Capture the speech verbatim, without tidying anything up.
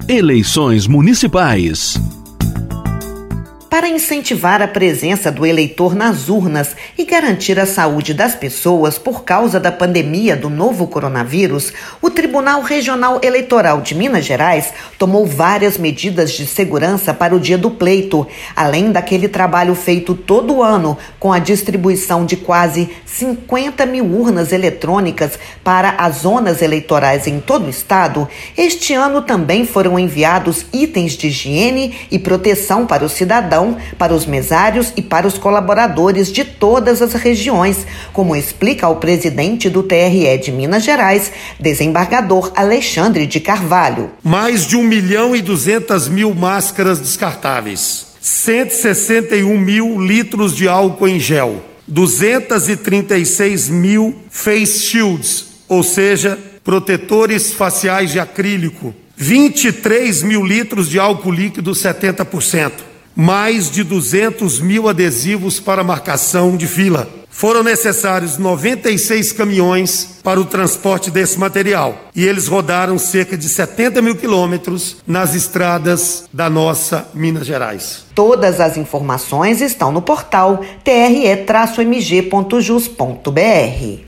Eleições municipais. Para incentivar a presença do eleitor nas urnas e garantir a saúde das pessoas por causa da pandemia do novo coronavírus, o Tribunal Regional Eleitoral de Minas Gerais tomou várias medidas de segurança para o dia do pleito, além daquele trabalho feito todo ano com a distribuição de quase cinquenta mil urnas eletrônicas para as zonas eleitorais em todo o estado. Este ano também foram enviados itens de higiene e proteção para o cidadão, para os mesários e para os colaboradores de todas as regiões, como explica o presidente do T R E de Minas Gerais, desembargador Alexandre de Carvalho. Mais de um milhão e duzentas mil máscaras descartáveis, cento e sessenta e um mil litros de álcool em gel, duzentos e trinta e seis mil face shields, ou seja, protetores faciais de acrílico, vinte e três mil litros de álcool líquido setenta por cento. Mais de duzentos mil adesivos para marcação de fila. Foram necessários noventa e seis caminhões para o transporte desse material. E eles rodaram cerca de setenta mil quilômetros nas estradas da nossa Minas Gerais. Todas as informações estão no portal T R E M G ponto jus ponto B R.